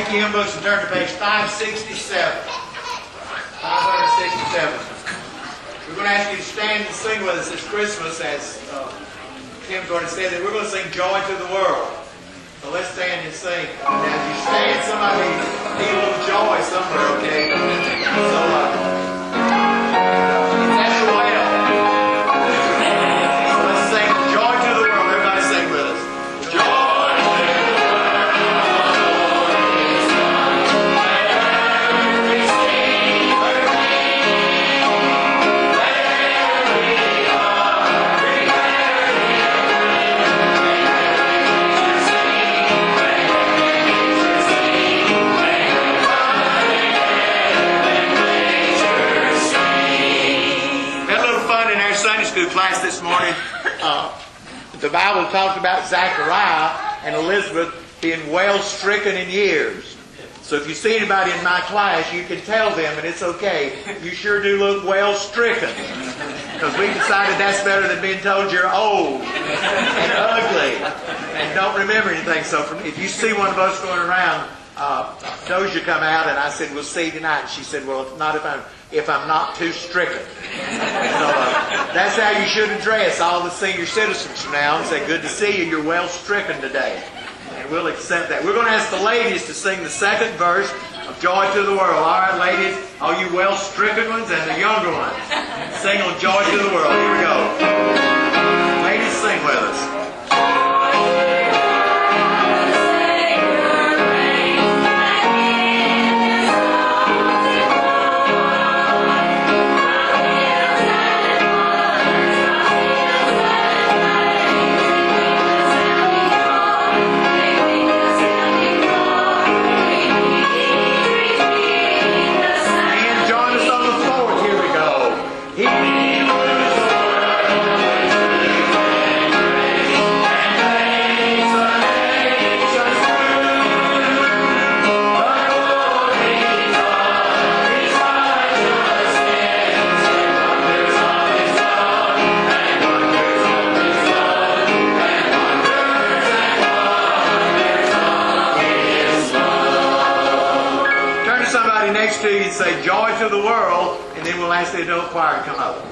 Take your hymn books and turn to page 567. 567. We're going to ask you to stand and sing with us this Christmas, as Tim's already said, that we're going to sing Joy to the World. So let's stand and sing. And as you stand, somebody need a little joy somewhere, okay? So, that's your way up. So let's sing Joy to the World. Everybody sing with us. Joy. Class this morning, the Bible talked about Zachariah and Elizabeth being well stricken in years. So if you see anybody in my class, you can tell them, and it's okay, you sure do look well stricken. Because we decided that's better than being told you're old and ugly and don't remember anything. So if you see one of us going around, Doja come out, and I said, we'll see you tonight. And she said, well, not if I'm not too stricken. So that's how you should address all the senior citizens from now on. Say, good to see you. You're well stricken today. And we'll accept that. We're going to ask the ladies to sing the second verse of Joy to the World. All right, ladies, all you well stricken ones and the younger ones, sing on Joy to the World. Here we go. Ladies, sing with us. To you and say Joy to the World, and then we'll ask the adult choir to come up.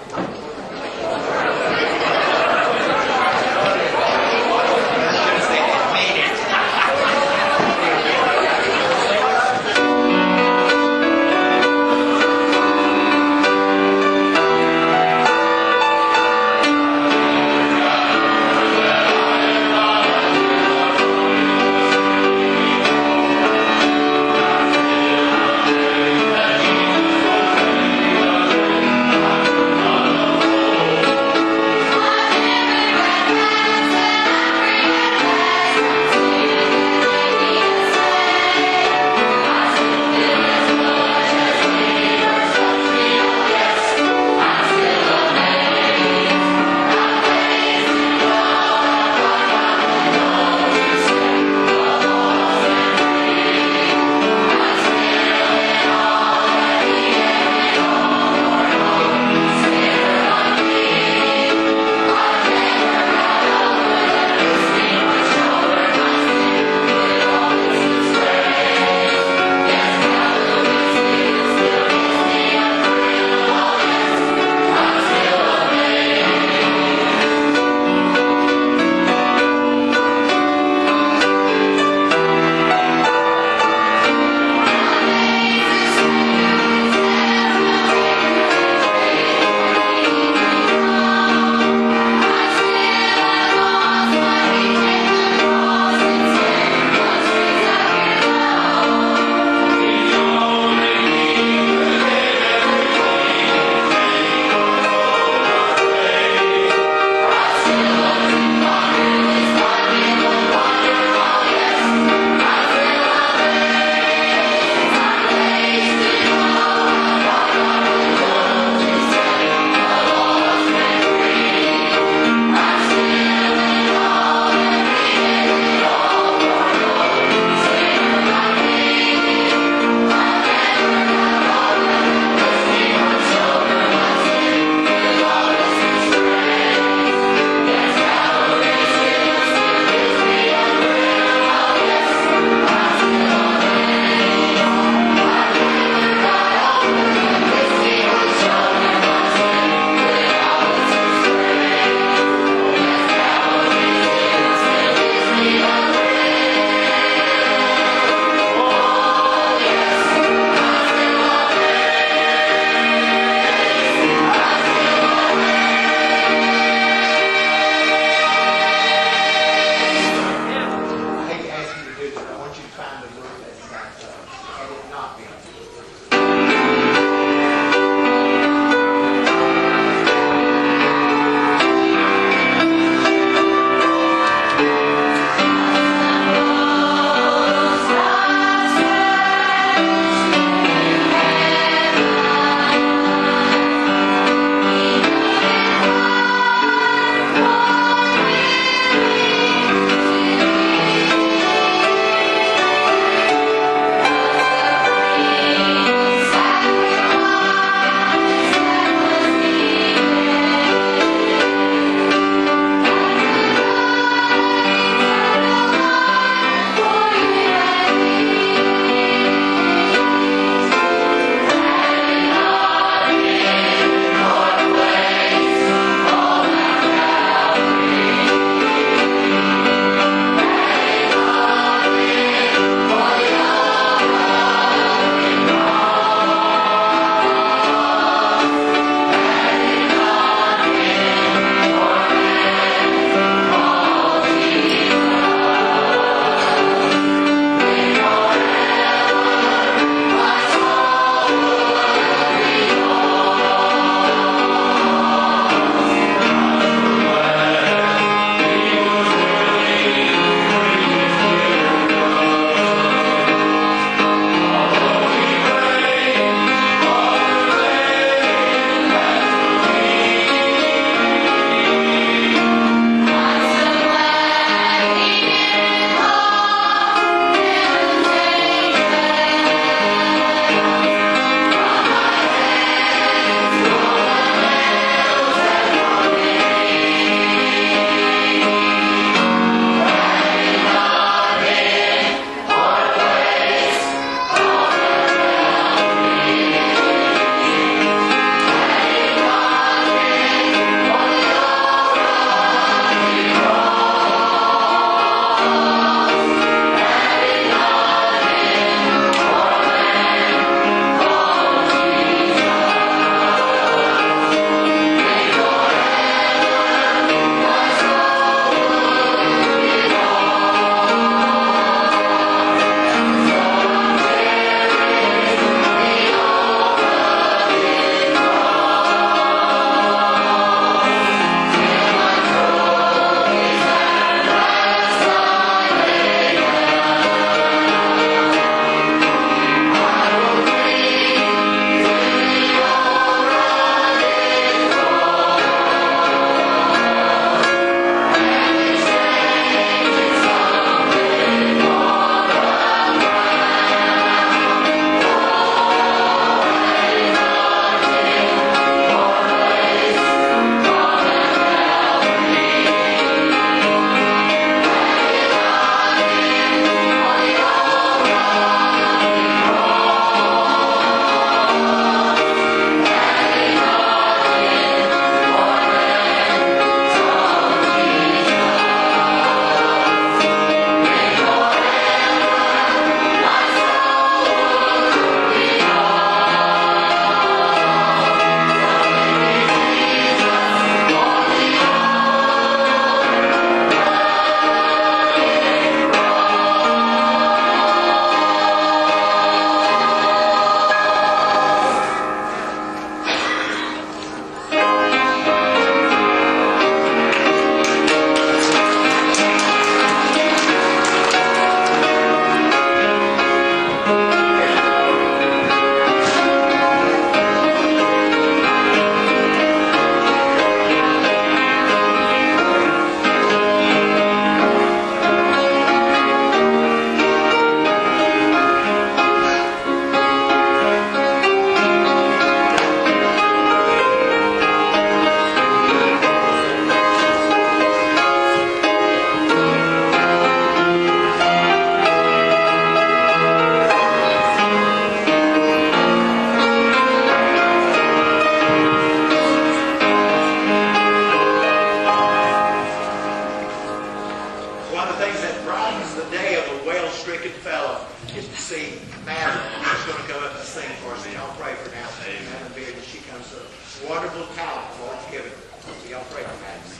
the day of a well-stricken fellow is to see Madeline. She's going to come up and sing for us. And y'all pray for now. Madeline Beard, as she comes up. Wonderful talent the Lord's given her. So y'all pray for Madeline.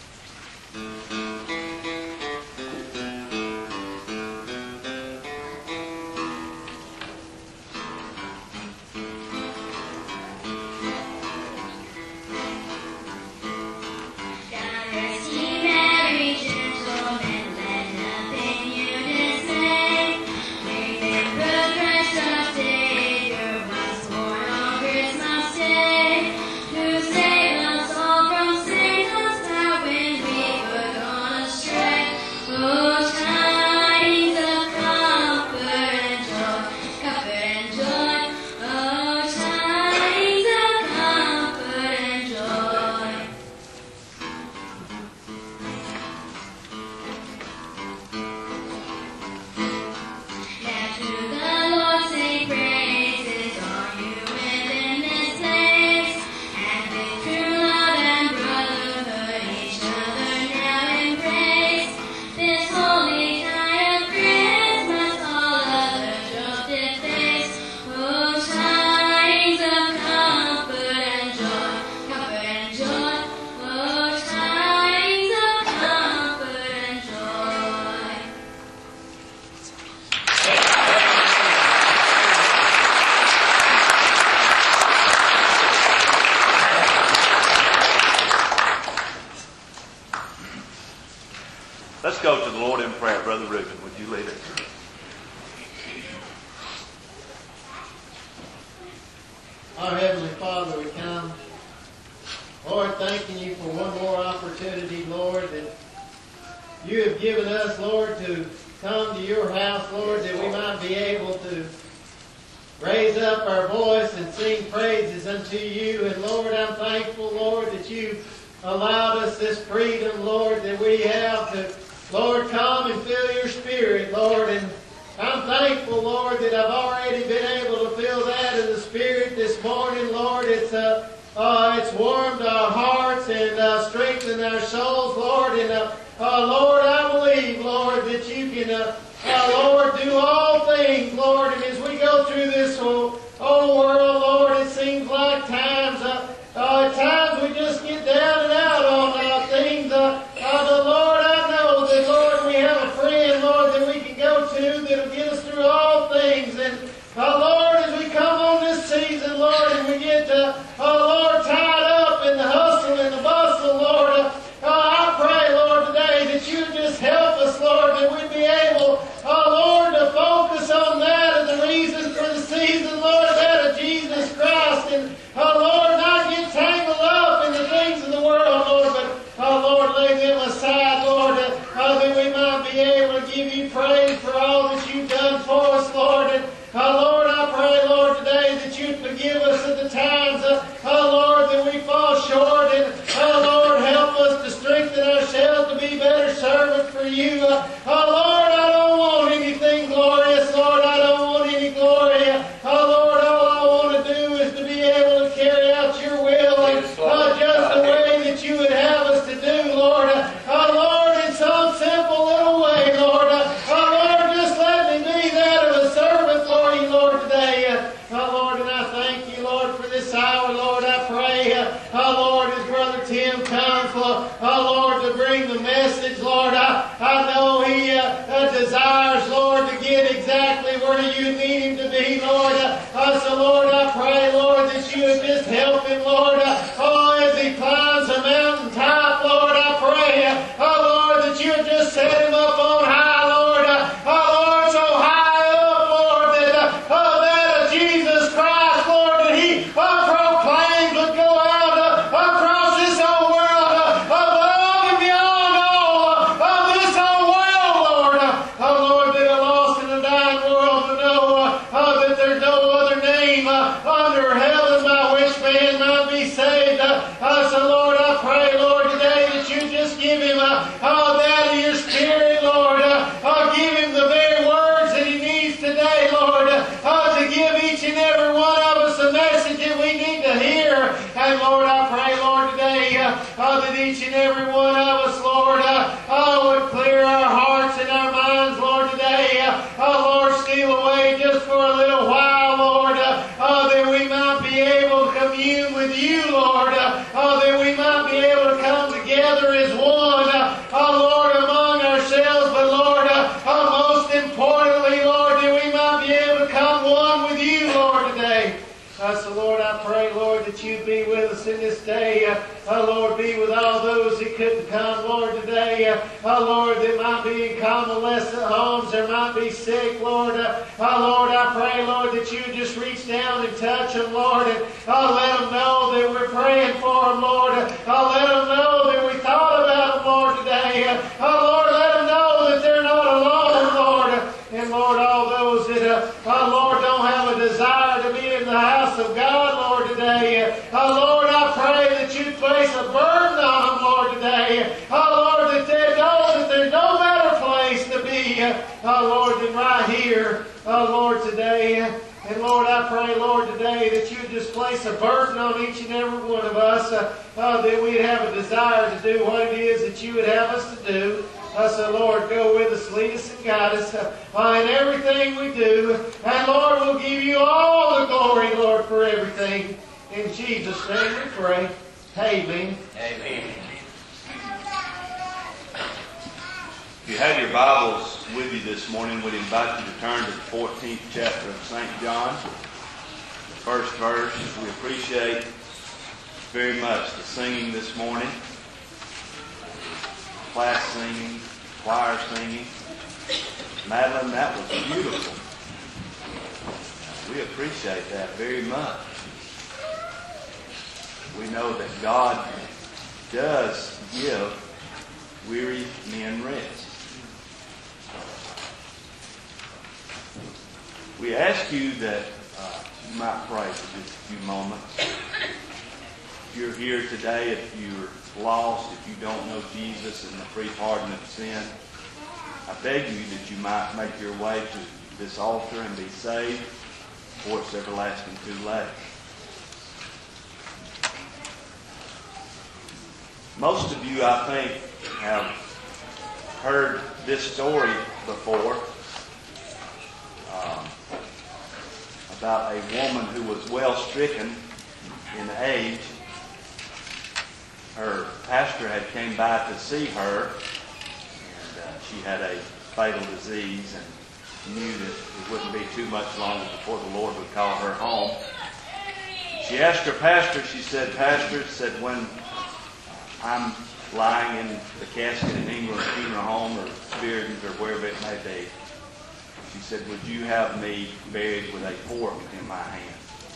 Let's go to the Lord in prayer. Brother Reuben, would you lead us? Our Heavenly Father, we come, Lord, thanking you for one more opportunity, Lord, that you have given us, Lord, to come to your house, Lord, that we might be able to raise up our voice and sing praises unto you. And Lord, I'm thankful, Lord, that you allowed us this freedom, Lord, that we have to, Lord, come and feel your Spirit, Lord. And I'm thankful, Lord, that I've already been able to feel that in the Spirit this morning, Lord. It's warmed our hearts and strengthened our souls, Lord. And Lord, I believe, Lord, that you can, Lord, do all things, Lord. And as we go through this whole world, Lord, it seems like at times we just get down and out on things. The Lord, I know that, Lord, we have a friend, Lord, that we can go to that'll get us through all things. And Lord, as we come on this season, Lord, and we get, Lord, tied up in the hustle and the bustle, Lord, I pray, Lord, today that you just help us, Lord, that we'd be able, Lord, to focus on that as the reason for the season, Lord, that of Jesus Christ. And, Lord, not get tangled up in the things of the world, Lord, but, Lord, lay them aside, Lord, that we might be able to give you praise for all that you've done for us, Lord. And, Lord, I pray, Lord, today that you'd forgive us at the times, Lord, that we fall short. And, Lord, help us to strengthen ourselves to be better servants for you. Lord, I don't want anything glorious, Lord. I don't want any glory. Lord, all I want to do is to be able to carry out your will and just the way that you would have us to do, Lord. Lord, in some simple little way, Lord. Lord, just let me be that of a servant for you, Lord, today. Lord, and I thank you, Lord, for this hour, Lord. I pray, Lord, as Brother Tim comes, Lord, to bring the message, Lord. I know he desires, Lord, to get exactly where you need him to be, Lord. So, Lord, I pray, Lord, that you would just help him, Lord. As he climbs the mountaintop, Lord, I pray, Lord, that you would just set him up on high, Lord. Lord, so high up, Lord, that Jesus Christ, Lord, that he proclaims would go out across this whole world, above and beyond all of this whole world, Lord. Lord, that a lost and a dying world to know that there's no other name under heaven with us in this day. Lord, be with all those that couldn't come, Lord, today. Lord, that might be in convalescent homes, there might be sick, Lord. Lord, I pray, Lord, that you just reach down and touch them, Lord, and let them know that we're praying for them, Lord. Let them know that we thought about them, Lord, today. Lord, let them know that they're not alone, Lord. And Lord, all those that, Lord, don't have a desire to be in the house of God, Lord, today. Lord, I pray that you place a burden on them, Lord, today. Lord, that they know that there's no better place to be, Lord, than right here, Lord, today. And Lord, I pray, Lord, today that you just place a burden on each and every one of us, that we'd have a desire to do what it is that you would have us to do. So Lord, go with us, lead us and guide us in everything we do. And Lord, we'll give you all the glory, Lord, for everything. In Jesus' name we pray. Amen. Amen. If you have your Bibles with you this morning, we'd invite you to turn to the 14th chapter of St. John, the first verse. We appreciate very much the singing this morning. Class singing, choir singing. Madeline, that was beautiful. We appreciate that very much. We know that God does give weary men rest. We ask you that you might pray for just a few moments. If you're here today, if you're lost, if you don't know Jesus and the free pardon of sin, I beg you that you might make your way to this altar and be saved before it's everlasting too late. Most of you, I think, have heard this story before about a woman who was well stricken in age. Her pastor had came by to see her, and she had a fatal disease and knew that it wouldn't be too much longer before the Lord would call her home. She asked her pastor, she said, "Pastor," said, "when I'm lying in the casket in England funeral home or Spearden's or wherever it may be," she said, "would you have me buried with a fork in my hand?"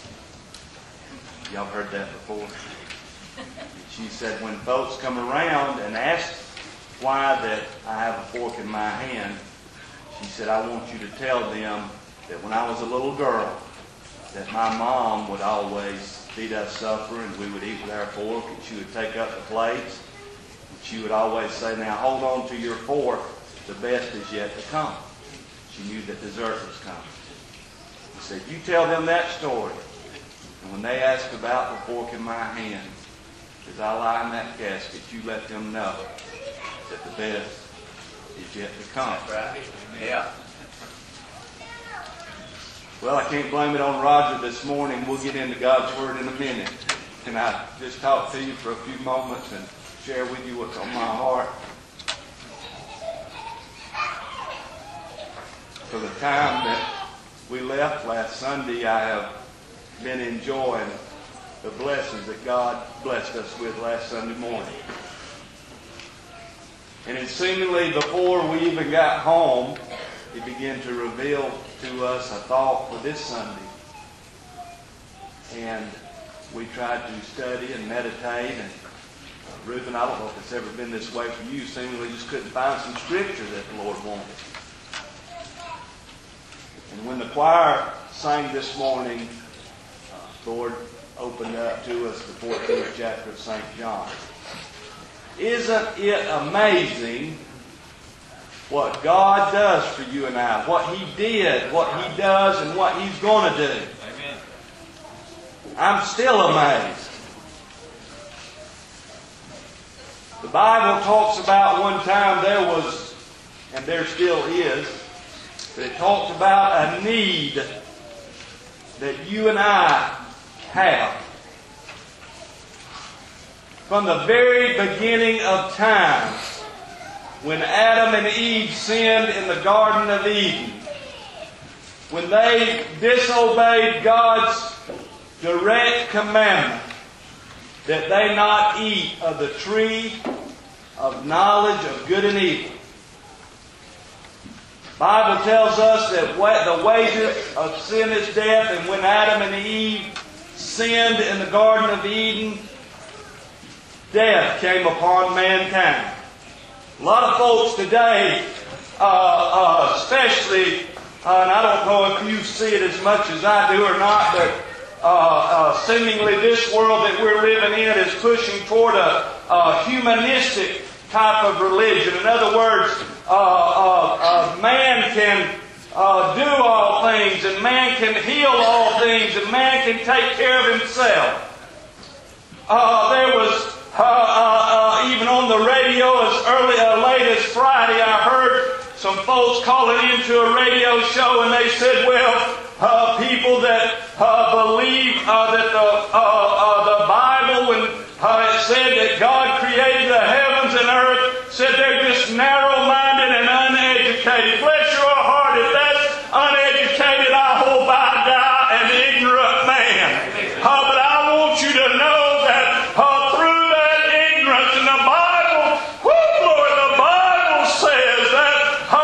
Y'all heard that before? She said, "when folks come around and ask why that I have a fork in my hand," she said, "I want you to tell them that when I was a little girl, that my mom would always feed us supper and we would eat with our fork, and she would take up the plates, and she would always say, 'Now hold on to your fork, the best is yet to come.'" She knew that dessert was coming. She said, "You tell them that story, and when they ask about the fork in my hand, as I lie in that casket, you let them know that the best is yet to come." Right. Yeah. Well, I can't blame it on Roger this morning. We'll get into God's Word in a minute. Can I just talk to you for a few moments and share with you what's on my heart? For the time that we left last Sunday, I have been enjoying the blessings that God blessed us with last Sunday morning. And it seemingly before we even got home, He began to reveal to us a thought for this Sunday. And we tried to study and meditate. And Reuben, I don't know if it's ever been this way for you, seemingly just couldn't find some scripture that the Lord wanted. And when the choir sang this morning, the Lord opened up to us the 14th chapter of St. John. Isn't it amazing what God does for you and I? What He did, what He does, and what He's going to do. Amen. I'm still amazed. The Bible talks about one time there was, and there still is, but it talks about a need that you and I have. From the very beginning of time, when Adam and Eve sinned in the Garden of Eden, when they disobeyed God's direct commandment that they not eat of the tree of knowledge of good and evil. The Bible tells us that the wages of sin is death, and when Adam and Eve sinned in the Garden of Eden, death came upon mankind. A lot of folks today, especially, and I don't know if you see it as much as I do or not, but seemingly this world that we're living in is pushing toward a humanistic type of religion. In other words, man can do all things, and man can heal all things, and man can take care of himself. There was even on the radio late as Friday, I heard some folks calling into a radio show, and they said, well, people that believe that the Bible, when it said that God created the heavens and earth, said they're just narrow-minded and uneducated. Bless your heart, if that's uneducated, I hope I die an ignorant man. But I want you to know that through that ignorance in the Bible, Lord, the Bible says that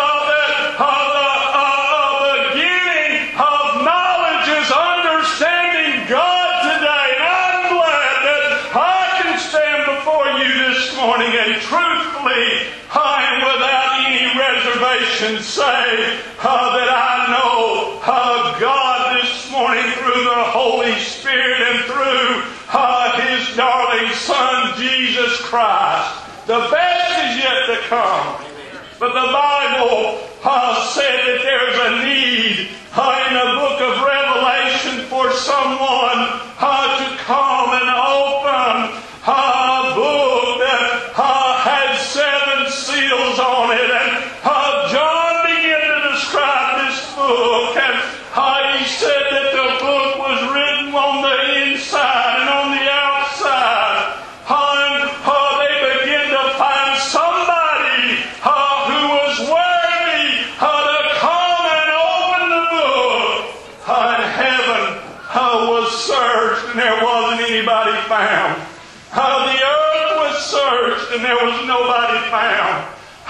the beginning of knowledge is understanding God today. And I'm glad that I can stand before you this morning and truthfully and without any reservation say that I know God this morning through the Holy Spirit and through His darling Son, Jesus Christ. The best is yet to come. But the Bible said that there's a need in the book of Revelation for someone to come and open a book that had 7 seals on it. And John began to describe this book, and he said that the book was written on the inside and on the outside. And they began to find somebody who was worthy to come and open the book. And heaven was searched, and there wasn't anybody found. The earth was searched, and there was nobody found.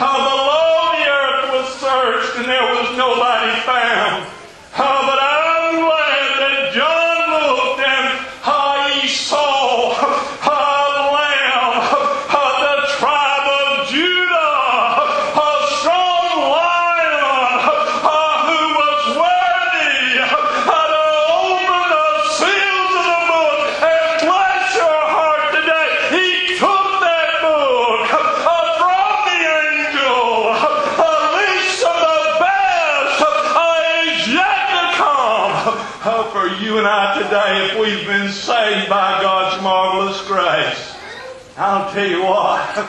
Below the earth was searched, and there was nobody found. But I'm glad that John looked and he saw a lamb, the tribe of Judah, a strong lion who was worthy to open the seals of the book. And bless your heart today, he took that book from the angel. A least of the best is yet to come for you and I today if we've been saved by God's marvelous grace. I'll tell you what,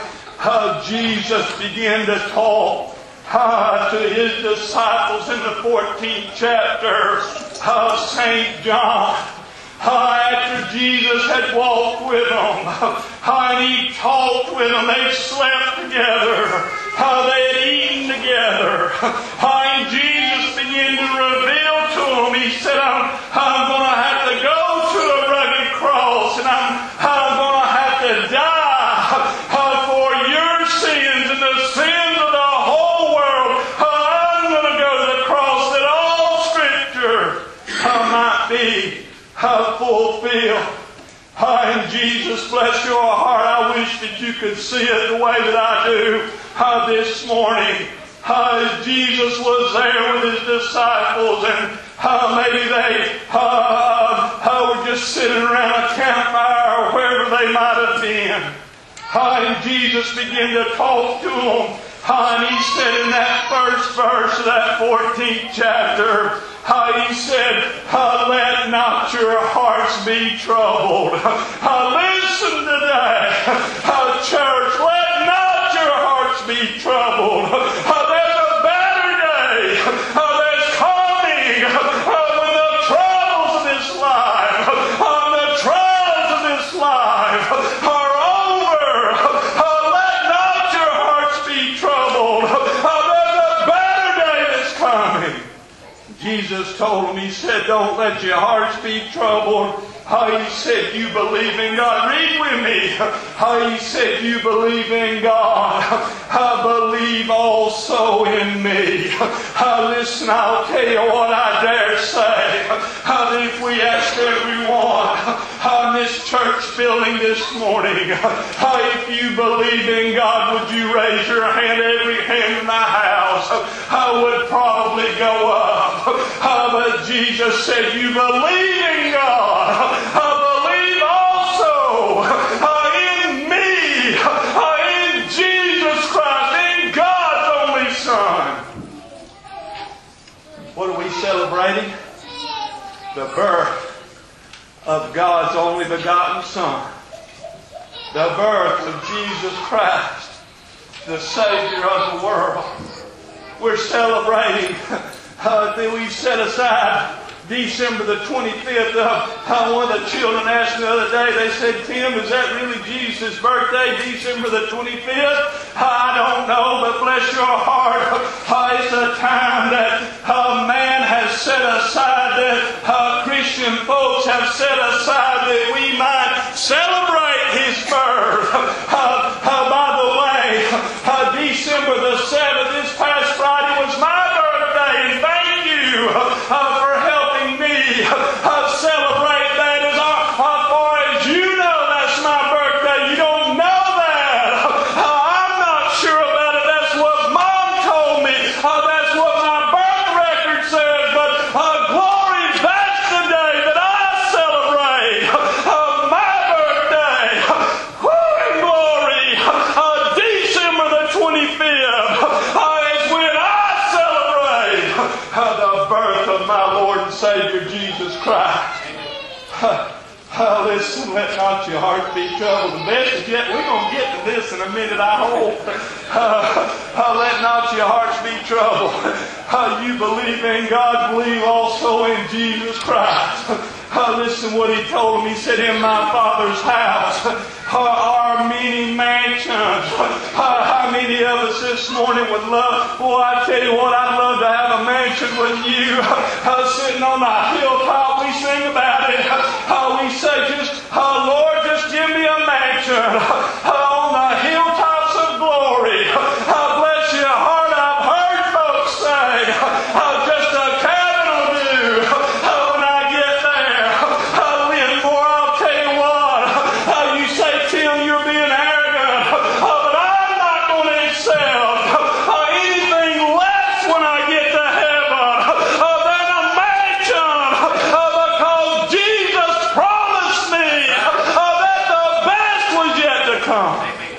Jesus began to talk to his disciples in the 14th chapter of St. John. After Jesus had walked with them, and he talked with them, they slept together, they had eaten together, and Jesus began to reveal to them. He said, I'm going to have to go to a rugged cross, and I'm going to have to die for your sins and the sins of the whole world. I'm going to go to the cross that all Scripture might be fulfilled. And Jesus, bless your heart, I wish that you could see it the way that I do this morning. Jesus was there with his disciples, and maybe they were just sitting around a campfire or wherever they might have been. And Jesus began to talk to them. And he said in that first verse of that 14th chapter, he said, let not your hearts be troubled. Listen today, church, let not your hearts be troubled. There's a better day that's coming when the troubles of this life, are over. Let not your hearts be troubled. There's a better day that's coming. Jesus told him, He said, don't let your hearts be troubled. He said, you believe in God. Read with me. He said, you believe in God. Believe also in me. Listen, I'll tell you what I dare say. If we asked everyone in this church building this morning, if you believe in God, would you raise your hand? Every hand in the house would probably go up. But Jesus said, you believe in God. Believe also in me, in Jesus Christ, in God's only Son. What are we celebrating? The birth of God's only begotten Son. The birth of Jesus Christ, the Savior of the world. We're celebrating that we've set aside December the 25th. One of the children asked me the other day, they said, Tim, is that really Jesus' birthday, December the 25th? I don't know, but bless your heart. It's a time that man has set aside, that Christian folks have set aside that we might celebrate His birth. By the way, December the 7th, this past Friday, was my birthday, and thank you for helping me celebrate that. As far as you know, that's my birthday. You don't know that. I'm not sure about it. That's what Mom told me. That's what my birth record says. But glory, that's the day that I celebrate my birthday. Woo, glory. December the 25th is when I celebrate the birth of my Lord and Savior Jesus Christ. Listen, let not your heart be troubled. The best is yet. We're going to get to this in a minute, I hope. Let not your hearts be troubled. You believe in God, believe also in Jesus Christ. Listen what He told him. He said, in my Father's house are many mansions. How many of us this morning would love, I tell you what, I'd love to have a mansion with you. Sitting on the hilltop, we sing about it. We say, Lord, just give me a mansion on the hilltops of glory. Bless your heart, I've heard folks say, just a cabin will do when I get there. More, I'll tell you what, you say, Tim, you're being arrogant, but I'm not going to accept anything less when I get to heaven than a mansion, because Jesus promised me that the best was yet to come.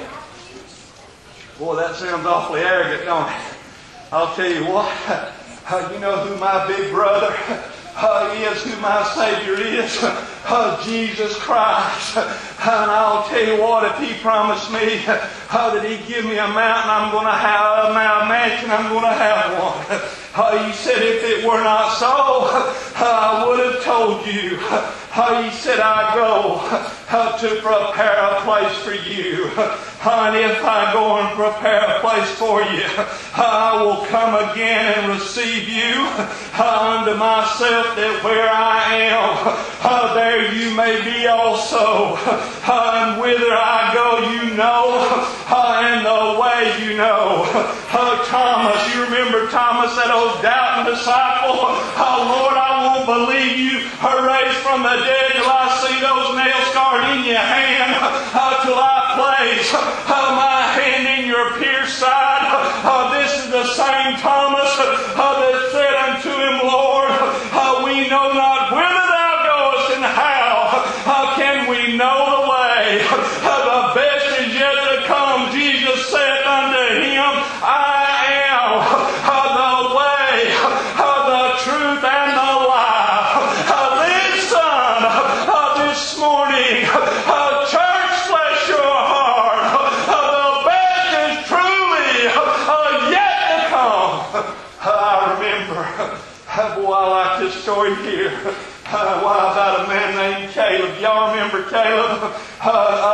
Boy, that sounds awfully arrogant, don't it? I'll tell you what, you know who my big brother is, who my Savior is, Jesus Christ. And I'll tell you what, if He promised me that He'd give me a mountain, I'm going to have a mansion, I'm going to have one. He said if it were not so, I would have told you. He said, I go to prepare a place for you. And if I go and prepare a place for you, I will come again and receive you unto myself, that where I am, there you may be also. And whither I go, you know, and the way you know. Thomas, you remember Thomas, that old doubting disciple? Lord, I won't believe you raised from the dead till I see those nails scarred in your hand, till I place my hand in your pierced side. This is the same Thomas that said unto Him, Lord, we know not whither thou goest, and how can we know the way? The best is yet to come. Jesus saith unto him, I am the way, the truth, and the life. Listen, this morning, church, bless your heart. The best is truly yet to come. I remember, boy, I like this story here. About a man named Caleb. Y'all remember Caleb?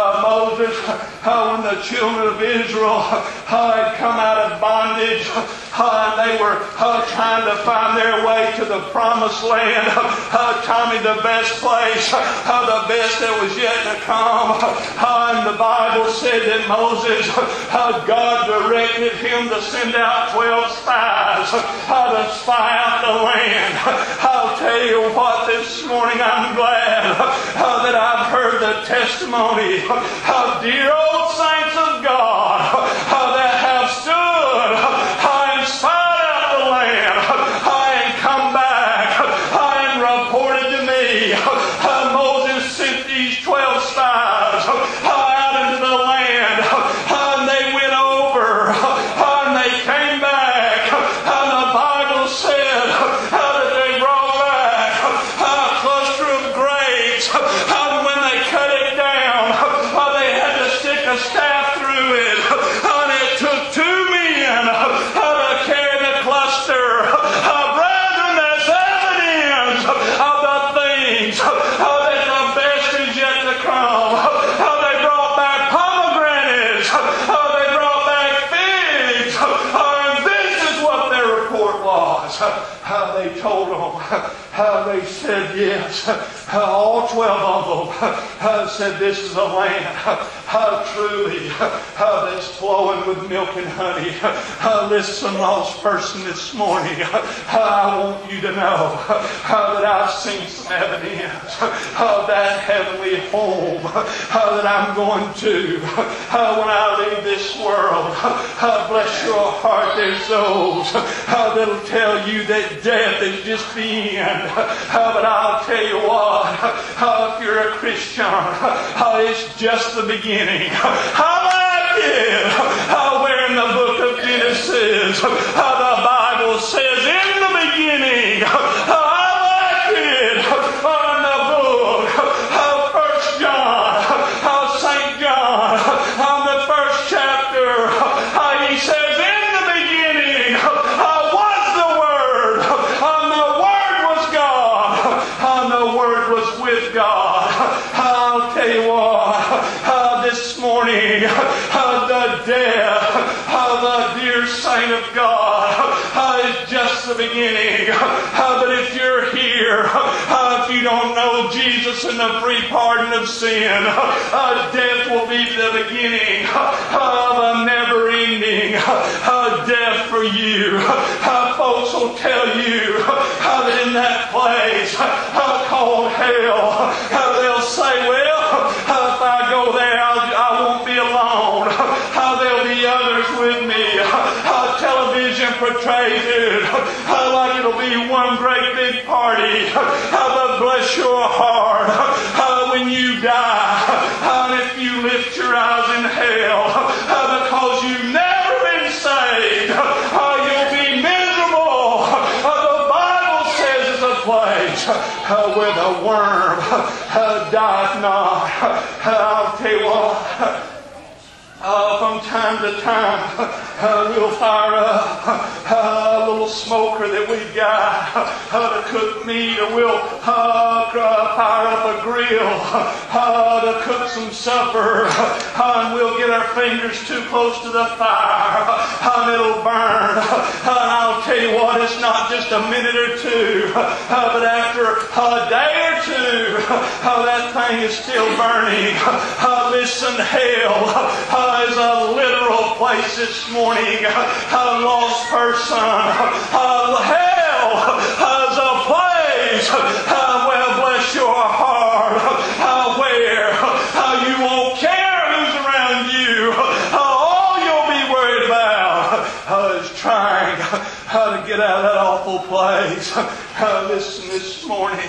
Moses, when the children of Israel had come out of bondage They were trying to find their way to the promised land. Tommy, the best place, the best that was yet to come. And the Bible said that Moses, God directed him to send out 12 spies to spy out the land. I'll tell you what, this morning I'm glad that I've heard the testimony of dear old saints of God that have stood and spied out the land and come back and reported to me. Moses sent these 12 spies out into the land, and they went over and they came back, and the Bible said that they brought back a cluster of grapes, and when they cut it down, they had to stick a staff through it, and it took 2 men to carry the cluster. Brethren, that's evidence of the things that the best is yet to come. They brought back pomegranates, they brought back figs, and this is what their report was. They told them, they said yes, all 12 of them said this is a land truly that's flowing with milk and honey. Listen, lost person, this morning, I want you to know that I've seen some evidence of that heavenly home that I'm going to when I leave this world. Bless your heart, there's those that'll tell you that death is just the end. But I'll tell you what, if you're a Christian, it's just the beginning. I like it where in the book of Genesis the Bible says, in the beginning. I like it in the book of 1 John, St. John, the 1st chapter, he says, in the beginning was the Word, and the Word was God, and the Word was with God. I'll tell you what, this morning, the death of the dear saint of God is just the beginning. But if you're here, if you don't know Jesus and the free pardon of sin, death will be the beginning of a never-ending death for you. Folks will tell you that in that place called hell, they'll say, well, if I go there, I won't be alone. There'll be others with me. Television portrays it like it'll be one great big party. But bless your heart, when you die, and if you lift your eyes in hell, because you've never been saved, you'll be miserable. The Bible says it's a place where the worm dieth not. I'll tell you what, from time to time, we'll fire up a little smoker that we've got to cook meat, or we'll fire up a grill to cook some supper, and we'll get our fingers too close to the fire, and it'll burn. And I'll tell you what, it's not just a minute or two, but after a day or two, that thing is still burning. Listen, hell is a literal place this morning. A lost person. Hell is a place. Well, bless your heart. Where you won't care who's around you. All you'll be worried about is trying to get out of that awful place. Listen, this morning,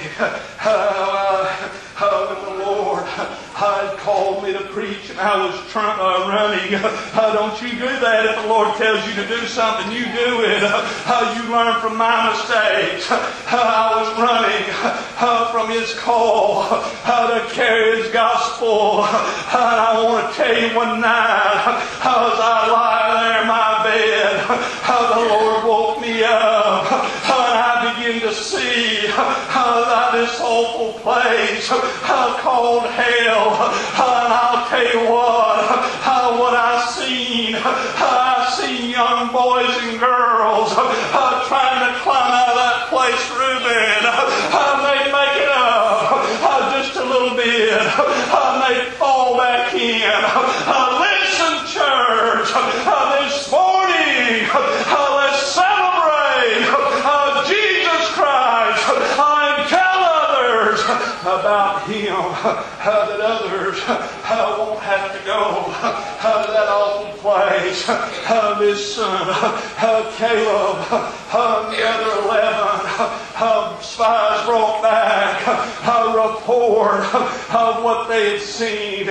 when the Lord had called me to preach and I was running, don't you do that. If the Lord tells you to do something, you do it. You learn from my mistakes. I was running from His call to carry His gospel. And I want to tell you, one night, as I lie there in my bed, the Lord woke me up, and I began to see this awful place called hell. And I'll tell you what I seen young boys and girls trying to climb out of that place, Reuben. They'd make it up just a little bit. They'd fall back in. Listen, church, this morning, let's celebrate Jesus Christ and tell others about Him, that others won't have to go to that awful place. This son, Caleb, the other 11 spies brought back a report of what they had seen.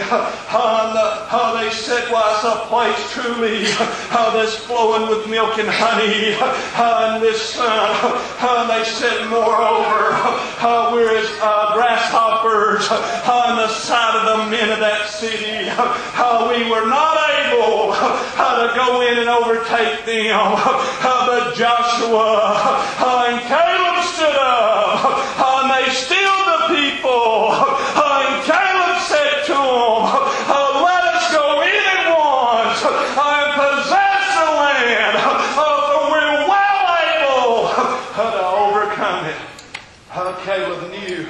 They said, well, it's a place truly that's flowing with milk and honey. And this son, they said, moreover, we're as grasshoppers on the sight of the men of that city. We were not able to go in and overtake them. But Joshua and Caleb stood up and they stilled the people. And Caleb said to them, let us go in at once and possess the land, for we're well able to overcome it. Caleb knew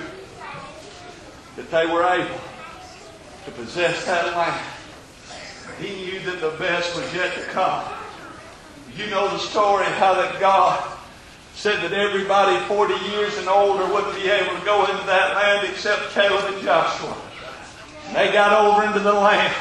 that they were able to possess that land. He knew that the best was yet to come. You know the story, how that God said that everybody 40 years and older wouldn't be able to go into that land except Caleb and Joshua. They got over into the land.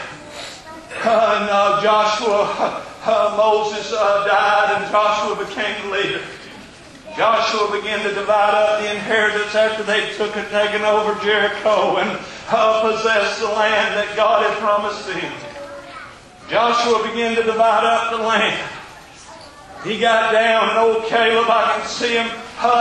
And Joshua, Moses died and Joshua became the leader. Joshua began to divide up the inheritance after they'd taken over Jericho and possessed the land that God had promised them. Joshua began to divide up the land. He got down, and old Caleb, I can see him,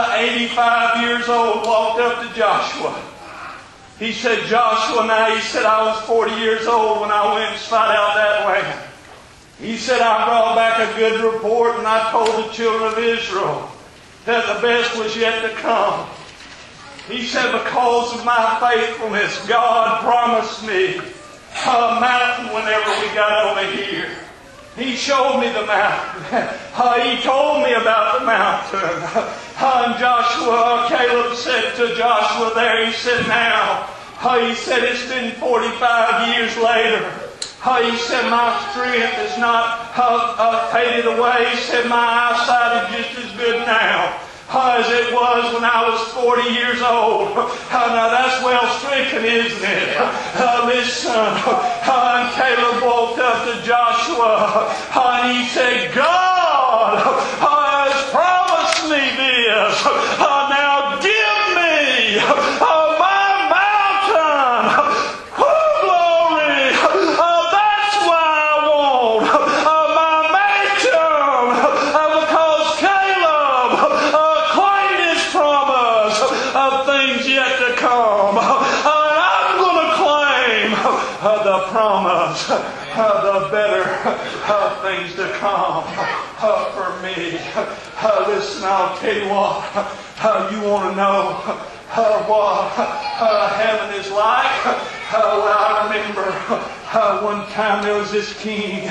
85 years old, walked up to Joshua. He said, Joshua, now, he said, I was 40 years old when I went and spied out that land. He said, I brought back a good report, and I told the children of Israel that the best was yet to come. He said, because of my faithfulness, God promised me a mountain whenever we got over here. He showed me the mountain. He told me about the mountain. And Joshua, Caleb said to Joshua there, he said, now, he said, it's been 45 years later. He said, my strength is not faded away. He said, my eyesight is just as good now as it was when I was 40 years old. Now that's well stricken, isn't it? Listen, and Caleb walked up to Joshua and he said, God has promised me this. Now give me my mountain. Oh, glory. That's what I want. My mountain. Because Caleb claimed his promise of things yet to come. And I'm going to claim the promise of the better things to come for me. Listen, I'll tell you what, you want to know what heaven is like? Well, I remember one time there was this king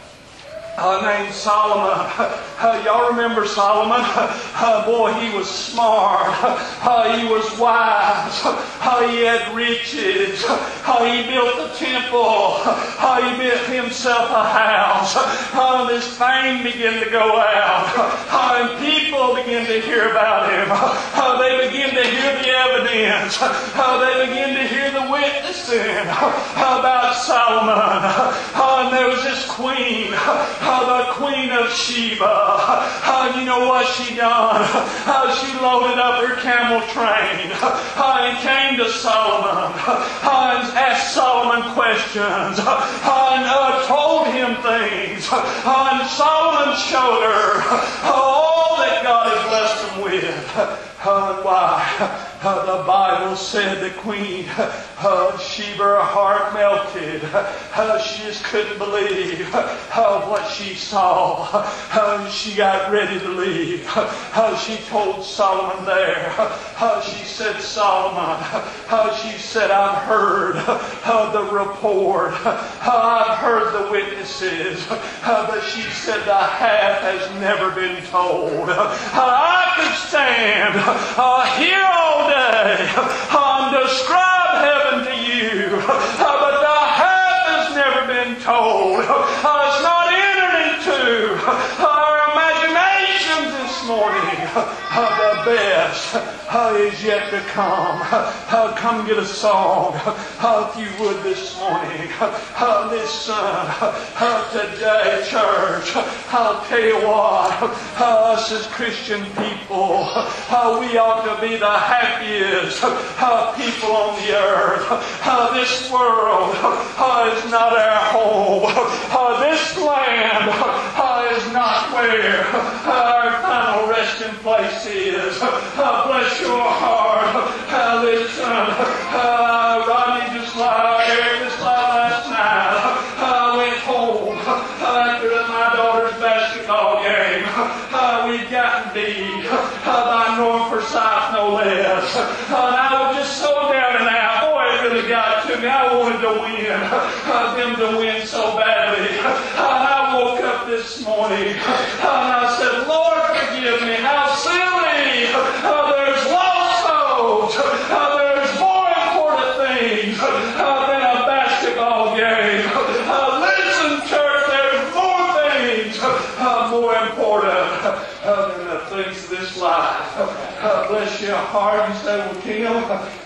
named Solomon. Y'all remember Solomon? Boy, he was smart. He was wise. He had riches. He built the temple. He built himself a house. His fame began to go out. And people began to hear about him. They began to hear the evidence. They began to hear the witnessing about Solomon. And there was this queen, the Queen of Sheba. You know what she done? She loaded up her camel train and came to Solomon and asked Solomon questions and told him things. And Solomon showed her all that God had blessed him with. live. And why? The Bible said the Queen of Sheba, her heart melted. She just couldn't believe what she saw. She got ready to leave. She told Solomon there. She said, Solomon, she said, I've heard the report. I've heard the witnesses. But she said, the half has never been told. I could stand here all day and describe heaven to you, but the half has never been told. It's not entered into our imaginations this morning. The best is yet to come. Come get a song, if you would, this morning. Listen, today, church, I'll tell you what, us as Christian people, we ought to be the happiest people on the earth. This world is not our home. This land is not where our final resting place is. Bless your heart. Listen, Rodney just like last night. I went home after my daughter's basketball game. We'd gotten beat by North Forsyth, no less. And I was just so down and out. Boy, it really got to me. I wanted to win, them to win so badly. I woke up this morning and I said, Lord, forgive me. How silly. There's lost souls. There's more important things than a basketball game. Listen, church, there's more things more important than the things of this life. Bless your heart. You say, well, Kim,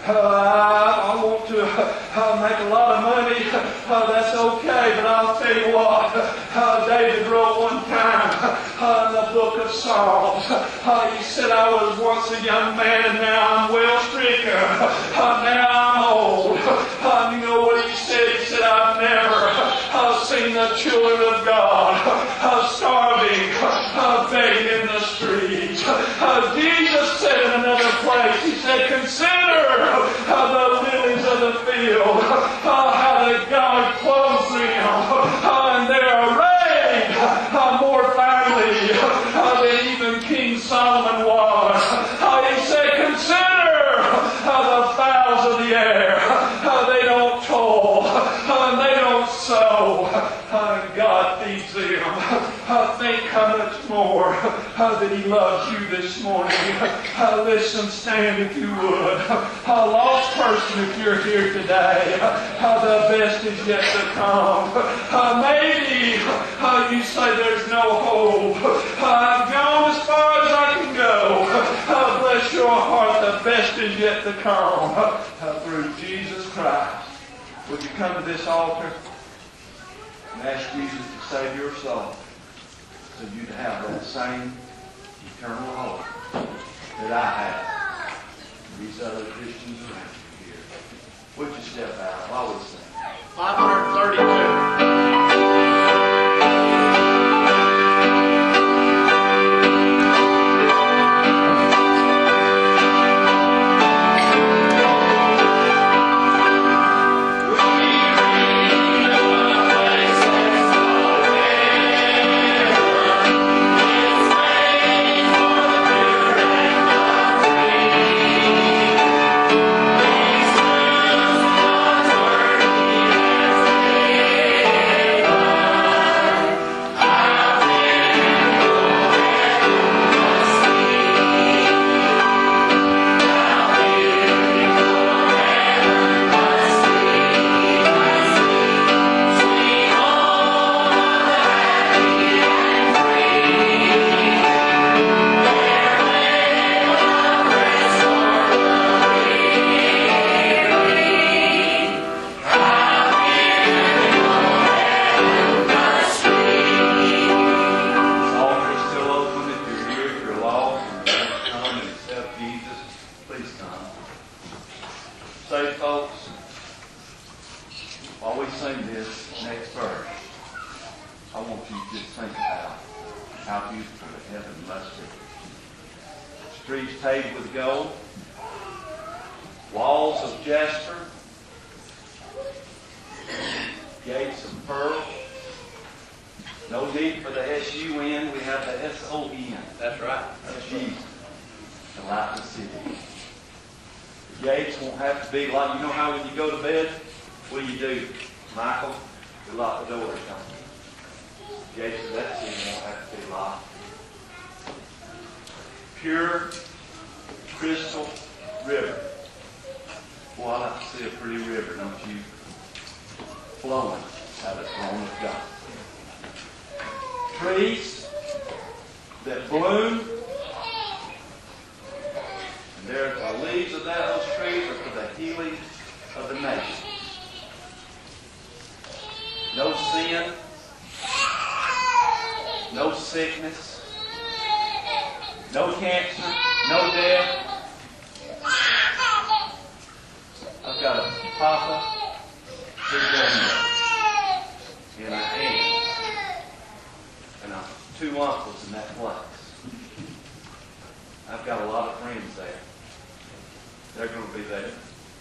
I want to make a lot of money. That's okay, but I'll tell you what. David wrote one time in the book of Psalms. He said, I was once a young man and now I'm well stricken. Now I'm old. You know what he said? He said, I've never seen the children of God starving, begging in the streets. Jesus said in another place, he said, consider the lilies of the field, how that God clothes them, and they're arrayed more finely than even King Solomon was. He said, consider the fowls of the air. They don't toil, and they don't sow, and God feeds them. Think how much more that He loves you this morning. Listen, stand if you would. Lost person, if you're here today, the best is yet to come. Maybe you say there's no hope. I've gone as far as I can go. Bless your heart, the best is yet to come through Jesus Christ. Would you come to this altar and ask Jesus to save your soul, so you to have that same eternal hope that I have? These other Christians around you here. Would you step out while we sing? 532. Yeah. Streets paved with gold. Walls of jasper. Gates of pearl. No need for the S-U-N. We have the S-O-N. That's right. That's Jesus. To light the city. The gates won't have to be like, you know how when you go to bed, what do? Michael, you lock the doors, don't you? The gates of that city won't have to be locked. Pure, crystal river. Boy, I like to see a pretty river, don't you? Flowing out of the throne of God. Trees that bloom. And there, the leaves of those trees are for the healing of the nation. No sin. No sickness. No cancer. No death. I've got a papa, two grandmothers, and an aunt, and two uncles in that place. I've got a lot of friends there. They're going to be there.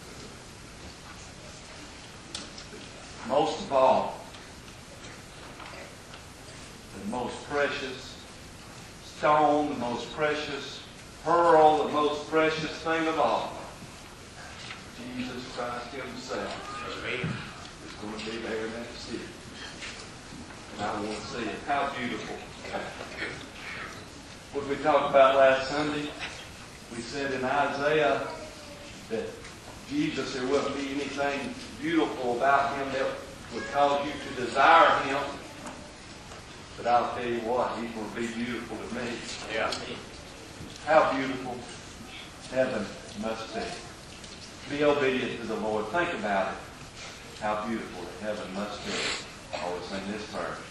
Most of all, the most precious stone, the most precious pearl, the most precious thing of all, Jesus Christ Himself is going to be there in that city. And I want to see it. How beautiful. What we talked about last Sunday, we said in Isaiah that Jesus, there wouldn't be anything beautiful about Him that would cause you to desire Him. But I'll tell you what, He's going to be beautiful to me. Yeah. How beautiful heaven must be. Be obedient to the Lord. Think about it. How beautiful heaven must be. Always sing this verse.